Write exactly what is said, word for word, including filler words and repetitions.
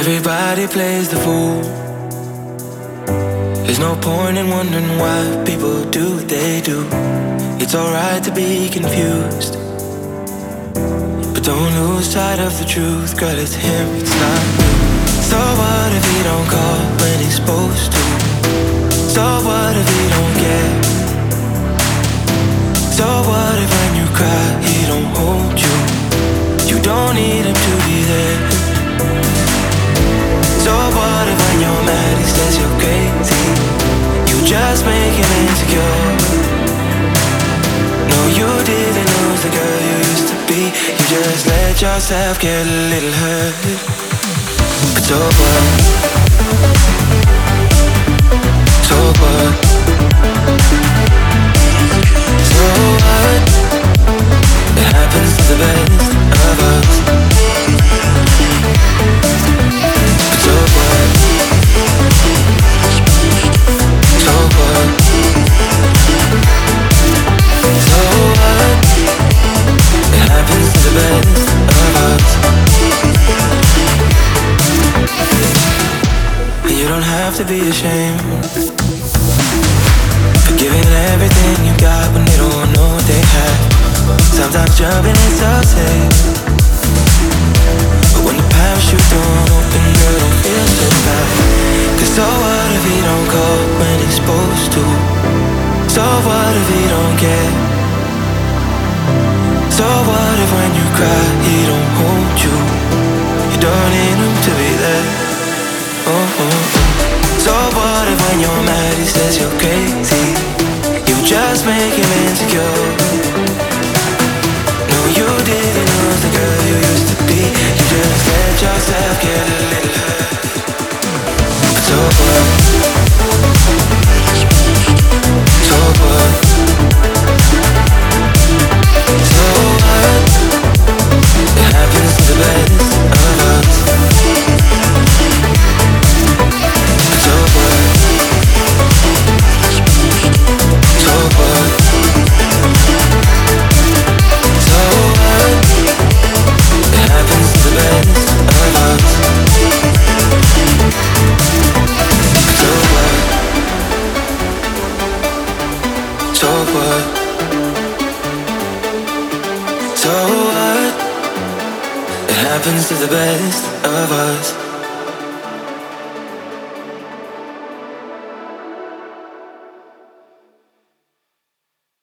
Everybody plays the fool. There's no point in wondering why people do what they do. It's alright to be confused, but don't lose sight of the truth. Girl, it's him, it's not you. So what if he don't call when he's supposed to? So what if he don't care? So what if when you cry he don't hold you? You don't need him to be there. So what if when you're mad he says you're crazy? You just make him insecure. No, you didn't lose the girl you used to be. You just let yourself get a little hurt. But so what? So what? So what? It happens to the best of us. But so what? So what? So what? It happens to the best of us. And you don't have to be ashamed for giving everything you got when they don't know what they have. Sometimes jumping is so safe, but when the parachute don't open, girl, don't feel so bad. Cause so what if he don't call when he's supposed to? So what if he don't care? So what if when you cry he don't hold you? You don't need him to be there. Oh, oh. So what if when you're mad he says you're crazy? You just make him insecure. No, you didn't lose the girl you used to be. You just let yourself get a little hurt. But so what? So what? So what? It happens to the best of us. But so what? So what? So what? It happens to the best of us. So what? So what? So what? It happens to the best of us.